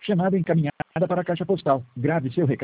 Chamada encaminhada para a caixa postal. Grave seu recado.